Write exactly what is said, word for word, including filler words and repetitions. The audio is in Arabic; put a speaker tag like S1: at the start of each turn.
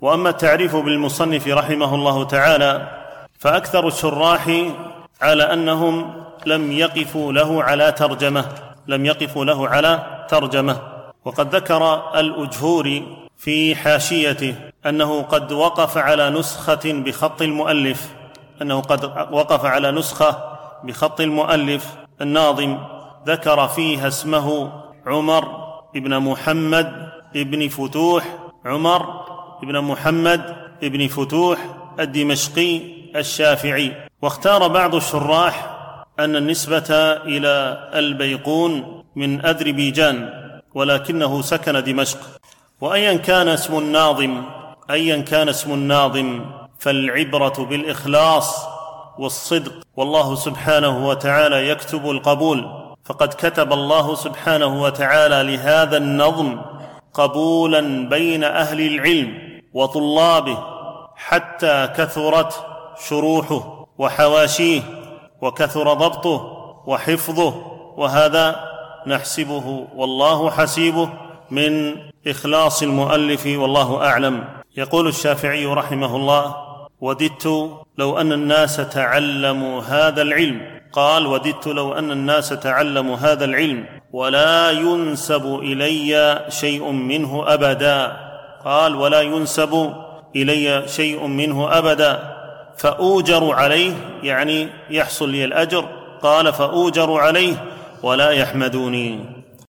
S1: وأما التعريف بالمصنف رحمه الله تعالى فأكثر الشراح على أنهم لم يقفوا له على ترجمة لم يقفوا له على ترجمة وقد ذكر الأجهوري في حاشيته أنه قد وقف على نسخة بخط المؤلف أنه قد وقف على نسخة بخط المؤلف الناظم ذكر فيها اسمه عمر ابن محمد ابن فتوح عمر ابن محمد ابن فتوح الدمشقي الشافعي. واختار بعض الشراح أن النسبة إلى البيقون من أذربيجان ولكنه سكن دمشق. وأيا كان اسم الناظم أيا كان اسم الناظم فالعبرة بالإخلاص والصدق، والله سبحانه وتعالى يكتب القبول، فقد كتب الله سبحانه وتعالى لهذا النظم قبولا بين أهل العلم وطلابه حتى كثرت شروحه وحواشيه وكثر ضبطه وحفظه، وهذا نحسبه والله حسيبه من إخلاص المؤلف والله أعلم. يقول الشافعي رحمه الله: وددت لو أن الناس تعلموا هذا العلم قال وددت لو أن الناس تعلموا هذا العلم ولا ينسب إلي شيء منه أبدا قال ولا ينسب إلي شيء منه أبدا فأوجر عليه، يعني يحصل لي الأجر، قال فأوجر عليه ولا يحمدوني.